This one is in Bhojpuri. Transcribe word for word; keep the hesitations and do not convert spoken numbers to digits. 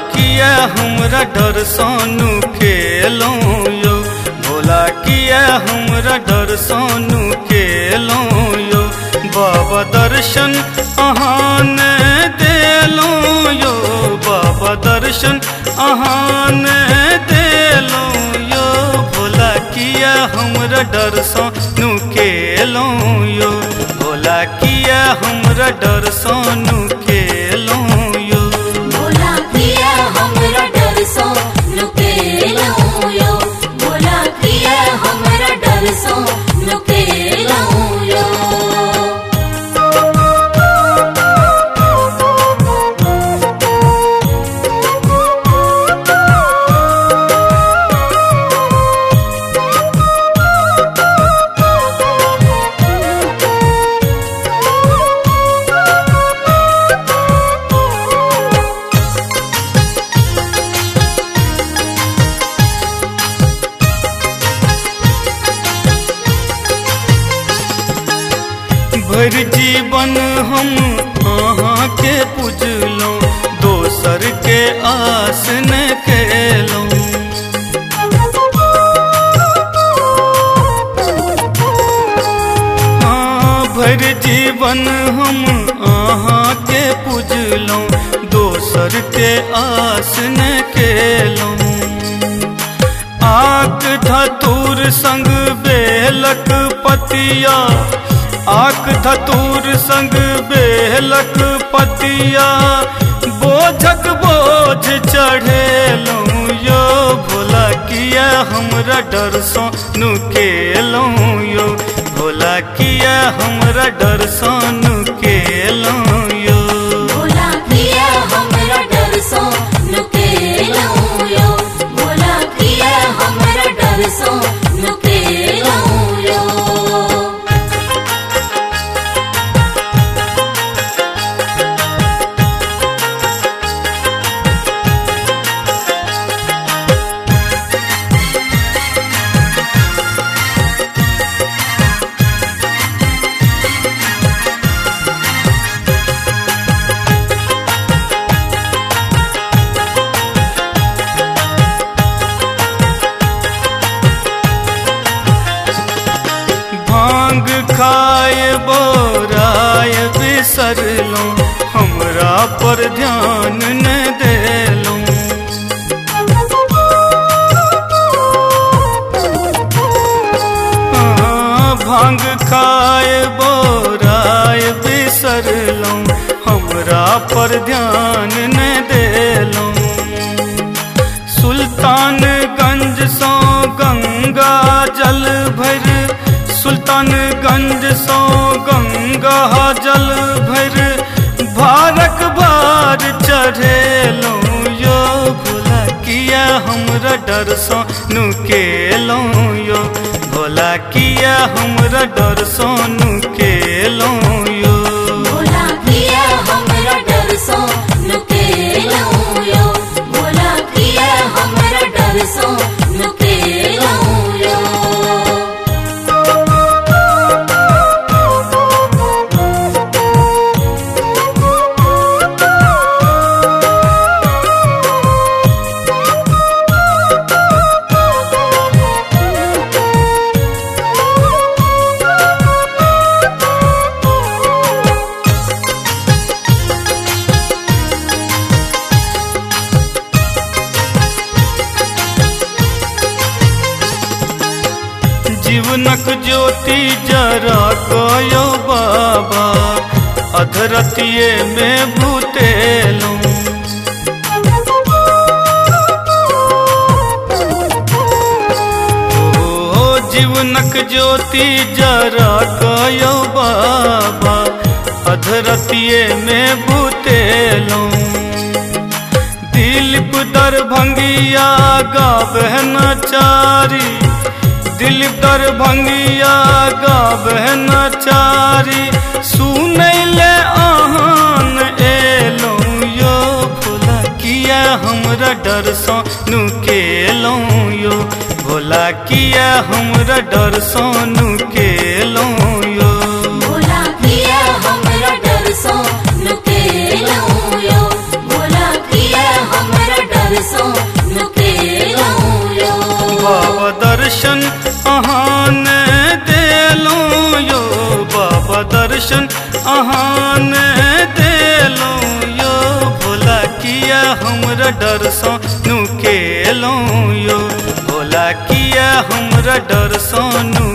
किया हमरा डर सोनू खेलो यो, भोला किया हमरा डर सोनू खेलो यो। बाबा दर्शन अहाँ ने देलो यो, बाबा दर्शन अहाँ ने देलो यो। भोला किया हमरा डर सोनू खेलो यो, भोला किया हमरा डर सोनू खेलो यो। भोला किया हमरा डर सोनू खेलो यो, भोला किया हमरा डर सोनू खेलो यो। भर जीवन हम अहाँ के पूजलो, दोसर के आस न केलो। हाँ भर जीवन हम अहाँ के पूजलो, दोसर के आस न केलो। आक धतूर संग बेलक पतिया, आक धतूर संग बेलक पतिया, बोझक बोझ चढ़ेलो यो। भोला किया हमरा डर सोनू खेलो यो, भोला किया हमरा डर सोनू खेलो यो। भोला किया हमरा डर सोनू खेलो यो, भोला किया हमरा डर सोनू खेलो यो। भांग खाए बोराय बिसरलो, हमरा पर ध्यान न देलो। हाँ भांग खाए बोराय बिसरलो, हमरा पर ध्यान न देलो। सुल्तानगंज सो गंगा जल भर, सुल्तानगंज सो गंगा जल भर, भारक बार चढ़ेलो यो। भोला किया हमरा डर सोनू खेलो यो, भोला किया हमरा डर सोनू खेलो यो। भोला किया हमरा डर सोनू खेलो यो, भोला किया हमरा डर सोनू खेलो यो। जीवनक ज्योति जरा कयो बाबा, अधरतिये में भूतेलो। ओ जीवनक ज्योति जरा कयो बाबा, अधरतिये में भूतेलो। दिलीप दरभंगिया गावे नचारी, दिलीप दरभंगिया गावे नचारी, सुनैले आहान एलो यो। भोला किया हमरा डर सोनू खेलो यो, भोला किया हमरा डर सोनू खेलो यो। भोला किया हमरा डर सोनू खेलो यो, भोला किया हमरा किया हमरा डर सो नुकेलो यो भोला किया हमरा डर सो नु